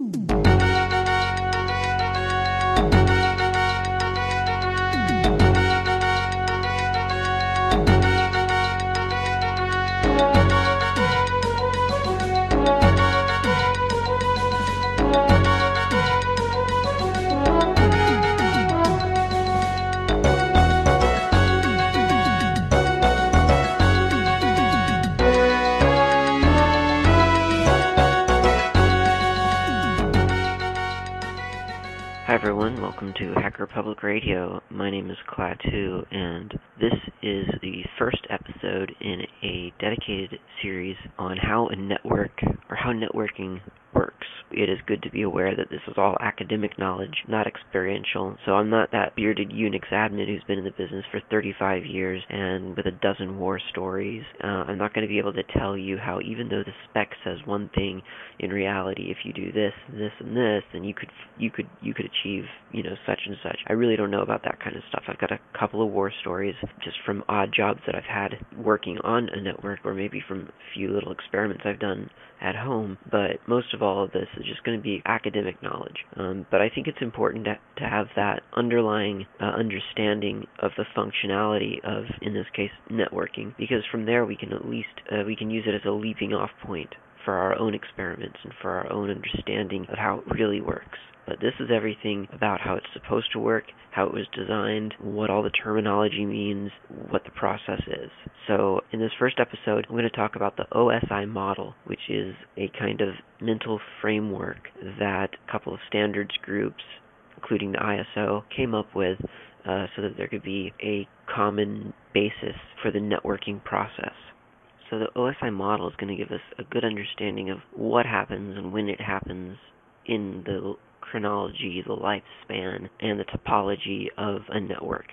Hi everyone, welcome to Hacker Public Radio. My name is Klaatu, and this is the first episode in a dedicated series on how a network, or how networking works. It is good to be aware that this is all academic knowledge, not experiential. So I'm not that bearded Unix admin who's been in the business for 35 years and with a dozen war stories. I'm not going to be able to tell you how, even though the spec says one thing, in reality, if you do this, this, and this, then you could achieve, such and such. I really don't know about that kind of stuff. I've got a couple of war stories just from odd jobs that I've had working on a network, or maybe from a few little experiments I've done at home, but most of all of this is just going to be academic knowledge. But I think it's important to have that underlying understanding of the functionality of, in this case, networking, because from there we can at least we can use it as a leaping off point for our own experiments and for our own understanding of how it really works. But this is everything about how it's supposed to work, how it was designed, what all the terminology means, what the process is. So in this first episode, I'm going to talk about the OSI model, which is a kind of mental framework that a couple of standards groups, including the ISO, came up with so that there could be a common basis for the networking process. So the OSI model is going to give us a good understanding of what happens and when it happens in the chronology, the lifespan, and the topology of a network.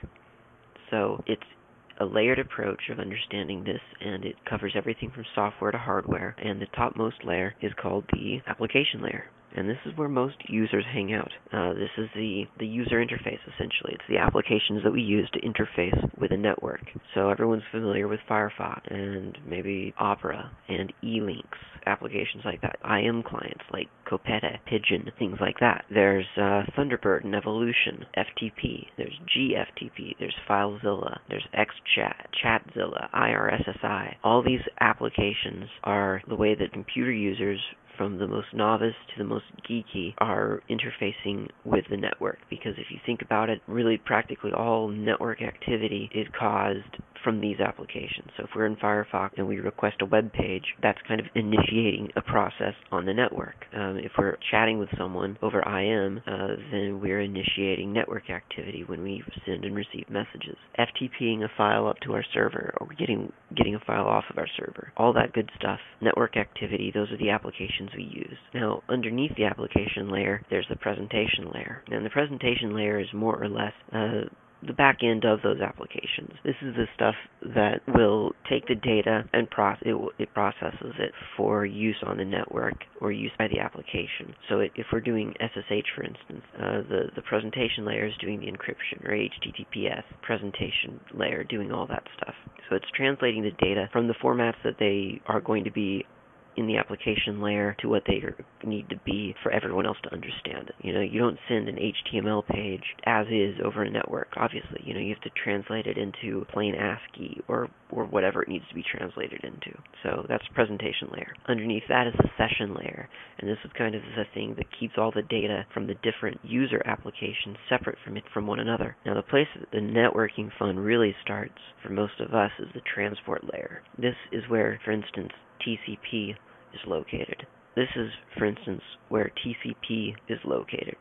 So it's a layered approach of understanding this, and it covers everything from software to hardware, and the topmost layer is called the application layer. And this is where most users hang out. This is the user interface, essentially. It's the applications that we use to interface with a network. So everyone's familiar with Firefox, and maybe Opera, and E-Links, applications like that. IM clients like Kopete, Pigeon, things like that. There's Thunderbird and Evolution, FTP. There's GFTP. There's FileZilla. There's XChat, ChatZilla, IRSSI. All these applications are the way that computer users, from the most novice to the most geeky, are interfacing with the network. Because if you think about it, really practically all network activity is caused from these applications. So if we're in Firefox and we request a web page, that's kind of initiating a process on the network. If we're chatting with someone over IM, then we're initiating network activity when we send and receive messages. FTPing a file up to our server, or getting a file off of our server. All that good stuff. Network activity, those are the applications we use. Now, underneath the application layer, there's the presentation layer. And the presentation layer is more or less the back end of those applications. This is the stuff that will take the data and it processes it for use on the network or use by the application. So if we're doing SSH, for instance, the presentation layer is doing the encryption, or HTTPS presentation layer doing all that stuff. So it's translating the data from the formats that they are going to be in the application layer to what they need to be for everyone else to understand it. You don't send an HTML page as is over a network, obviously. You have to translate it into plain ASCII or whatever it needs to be translated into. So that's the presentation layer. Underneath that is the session layer, and this is kind of the thing that keeps all the data from the different user applications separate from one another. Now, the place that the networking fun really starts for most of us is the transport layer. This is where, for instance, TCP is located. This is, for instance, where TCP is located.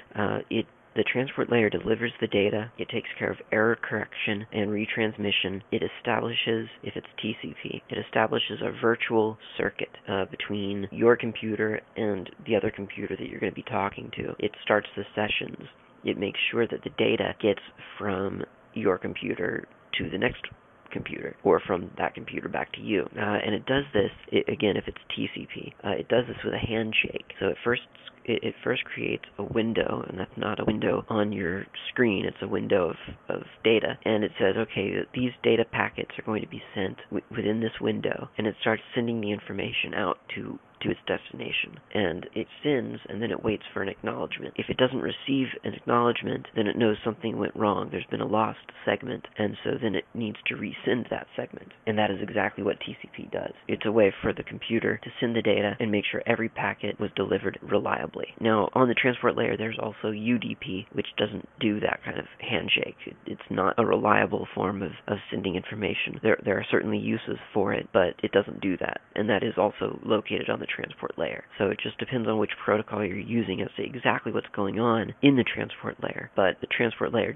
The transport layer delivers the data. It takes care of error correction and retransmission. It establishes, if it's TCP, it establishes a virtual circuit between your computer and the other computer that you're going to be talking to. It starts the sessions. It makes sure that the data gets from your computer to the next computer, or from that computer back to you. And it does this, again, if it's TCP, it does this with a handshake. So it first creates a window, and that's not a window on your screen, it's a window of data, and it says, okay, these data packets are going to be sent within this window, and it starts sending the information out to to its destination. And it sends, and then it waits for an acknowledgement. If it doesn't receive an acknowledgement, then it knows something went wrong. There's been a lost segment, and so then it needs to resend that segment. And that is exactly what TCP does. It's a way for the computer to send the data and make sure every packet was delivered reliably. Now, on the transport layer, there's also UDP, which doesn't do that kind of handshake. It's not a reliable form of sending information. There are certainly uses for it, but it doesn't do that. And that is also located on the transport layer. So it just depends on which protocol you're using as to exactly what's going on in the transport layer. But the transport layer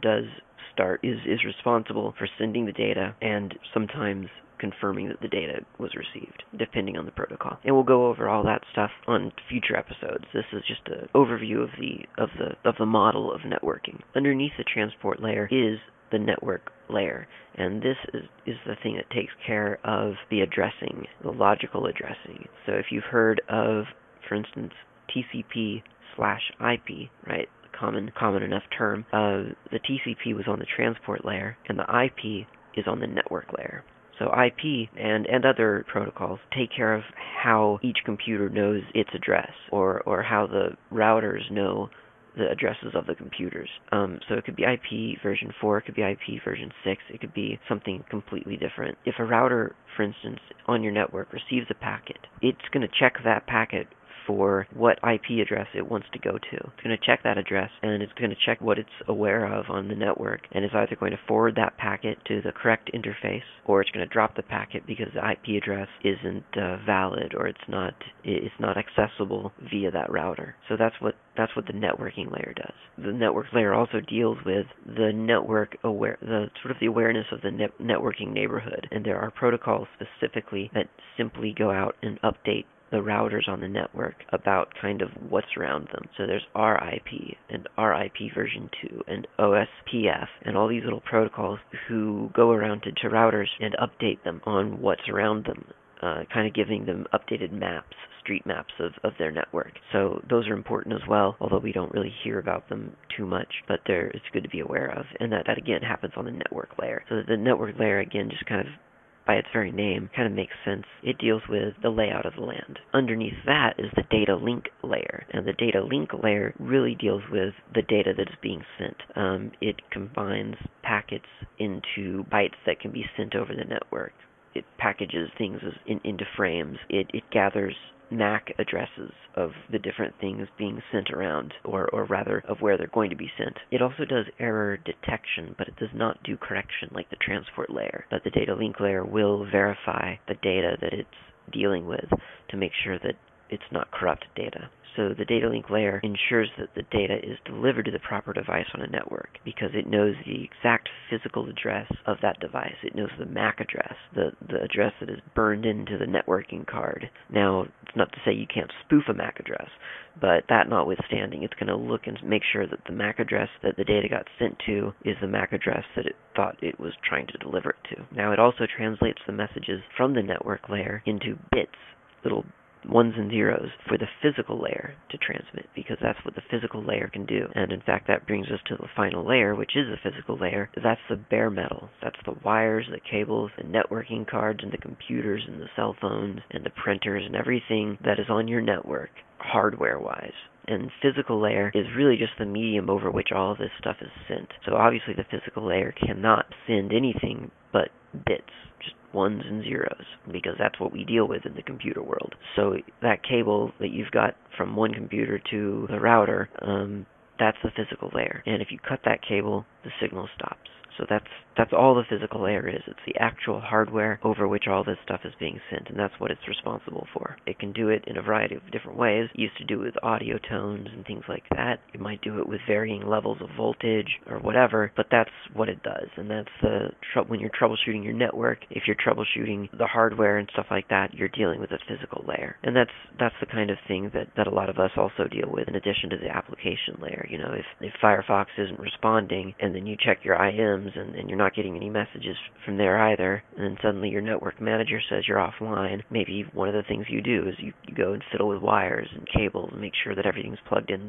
is responsible for sending the data and sometimes confirming that the data was received, depending on the protocol. And we'll go over all that stuff on future episodes. This is just an overview of the model of networking. Underneath the transport layer is the network layer, and this is the thing that takes care of the addressing, the logical addressing. So if you've heard of, for instance, TCP/IP, right? Common enough term. The TCP was on the transport layer, and the IP is on the network layer. So IP and other protocols take care of how each computer knows its address, or how the routers know the addresses of the computers. So it could be IP version 4, it could be IP version 6, it could be something completely different. If a router, for instance, on your network receives a packet, it's going to check that packet for what IP address it wants to go to. It's going to check that address, and it's going to check what it's aware of on the network, and it's either going to forward that packet to the correct interface, or it's going to drop the packet because the IP address isn't valid, or it's not accessible via that router. So that's what the networking layer does. The network layer also deals with the the awareness of the networking neighborhood, and there are protocols specifically that simply go out and update the routers on the network about kind of what's around them. So there's RIP and RIP version 2 and OSPF and all these little protocols who go around to routers and update them on what's around them, kind of giving them updated maps, street maps of their network. So those are important as well, although we don't really hear about them too much, but it's good to be aware of. And that again happens on the network layer. So the network layer, again, just kind of by its very name, kind of makes sense. It deals with the layout of the land. Underneath that is the data link layer, and the data link layer really deals with the data that is being sent. It combines packets into bytes that can be sent over the network. It packages things into frames. It gathers MAC addresses of the different things being sent around, or rather of where they're going to be sent. It also does error detection, but it does not do correction like the transport layer. But the data link layer will verify the data that it's dealing with to make sure that it's not corrupt data. So the data link layer ensures that the data is delivered to the proper device on a network because it knows the exact physical address of that device. It knows the MAC address, the address that is burned into the networking card. Now, it's not to say you can't spoof a MAC address, but that notwithstanding, it's going to look and make sure that the MAC address that the data got sent to is the MAC address that it thought it was trying to deliver it to. Now, it also translates the messages from the network layer into bits, little ones and zeros, for the physical layer to transmit, because that's what the physical layer can do. And in fact, that brings us to the final layer, which is the physical layer. That's the bare metal. That's the wires, the cables, the networking cards, and the computers, and the cell phones, and the printers, and everything that is on your network, hardware-wise. And physical layer is really just the medium over which all of this stuff is sent. So obviously the physical layer cannot send anything but bits, just ones and zeros, because that's what we deal with in the computer world. So that cable that you've got from one computer to the router, that's the physical layer. And if you cut that cable, the signal stops. So that's all the physical layer is. It's the actual hardware over which all this stuff is being sent, and that's what it's responsible for. It can do it in a variety of different ways. It used to do it with audio tones and things like that. It might do it with varying levels of voltage or whatever, but that's what it does. And that's when you're troubleshooting your network, if you're troubleshooting the hardware and stuff like that, you're dealing with a physical layer. And that's the kind of thing that a lot of us also deal with in addition to the application layer. You know, if Firefox isn't responding and then you check your IMs and you're not getting any messages from there either, and then suddenly your network manager says you're offline, maybe one of the things you do is you go and fiddle with wires and cables and make sure that everything's plugged in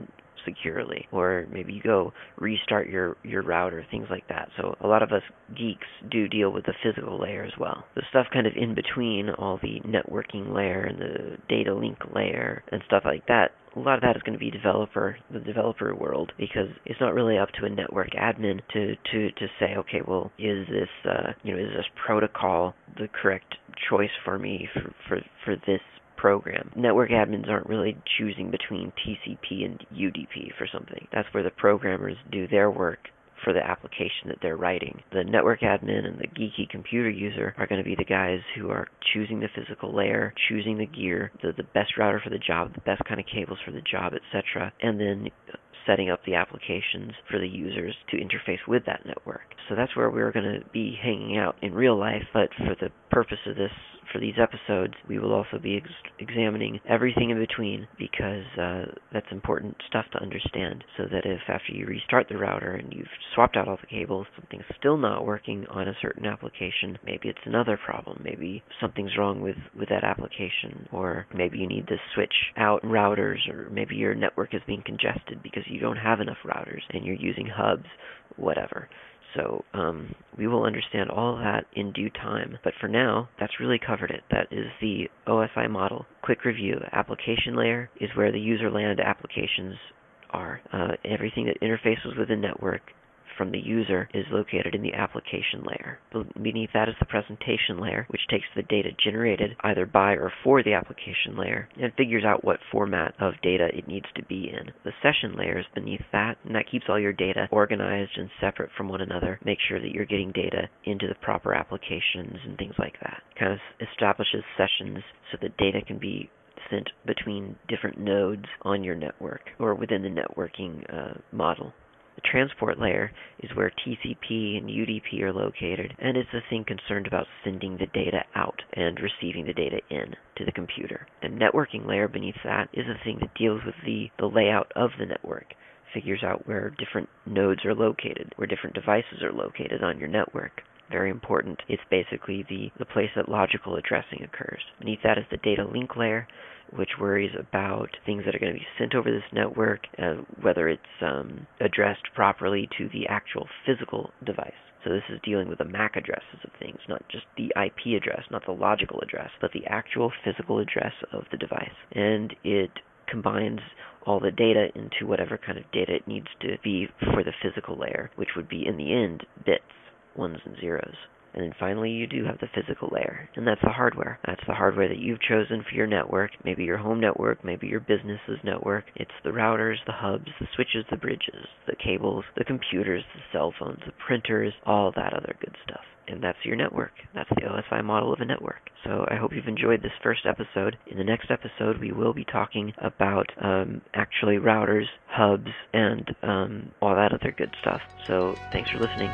securely, or maybe you go restart your router, things like that. So a lot of us geeks do deal with the physical layer as well. The stuff kind of in between all the networking layer and the data link layer and stuff like that, a lot of that is going to be the developer world, because it's not really up to a network admin to say, okay, well, is this is this protocol the correct choice for me for this program? Network admins aren't really choosing between TCP and UDP for something. That's where the programmers do their work for the application that they're writing. The network admin and the geeky computer user are going to be the guys who are choosing the physical layer, choosing the gear, the best router for the job, the best kind of cables for the job, etc., and then setting up the applications for the users to interface with that network. So that's where we're going to be hanging out in real life, but for the purpose of this, for these episodes, we will also be examining everything in between, because that's important stuff to understand, so that if after you restart the router and you've swapped out all the cables, something's still not working on a certain application, maybe it's another problem, maybe something's wrong with that application, or maybe you need to switch out routers, or maybe your network is being congested because you don't have enough routers and you're using hubs, whatever. So we will understand all of that in due time. But for now, that's really covered it. That is the OSI model. Quick review. Application layer is where the user land applications are. Everything that interfaces with the network from the user is located in the application layer. Beneath that is the presentation layer, which takes the data generated either by or for the application layer and figures out what format of data it needs to be in. The session layer is beneath that, and that keeps all your data organized and separate from one another. Make sure that you're getting data into the proper applications and things like that. Kind of establishes sessions so that data can be sent between different nodes on your network or within the networking model. The transport layer is where TCP and UDP are located, and is the thing concerned about sending the data out and receiving the data in to the computer. The networking layer beneath that is the thing that deals with the layout of the network, figures out where different nodes are located, where different devices are located on your network. Very important. It's basically the place that logical addressing occurs. Beneath that is the data link layer, which worries about things that are going to be sent over this network, whether it's addressed properly to the actual physical device. So this is dealing with the MAC addresses of things, not just the IP address, not the logical address, but the actual physical address of the device. And it combines all the data into whatever kind of data it needs to be for the physical layer, which would be, in the end, bits, ones and zeros. And then finally, you do have the physical layer, and that's the hardware. That's the hardware that you've chosen for your network, maybe your home network, maybe your business's network. It's the routers, the hubs, the switches, the bridges, the cables, the computers, the cell phones, the printers, all that other good stuff. And that's your network. That's the OSI model of a network. So I hope you've enjoyed this first episode. In the next episode, we will be talking about actually routers, hubs, and all that other good stuff. So thanks for listening.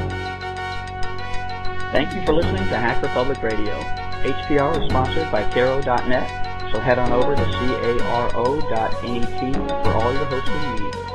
Thank you for listening to Hacker Public Radio. HPR is sponsored by Caro.net, so head on over to caro.net for all your hosting needs.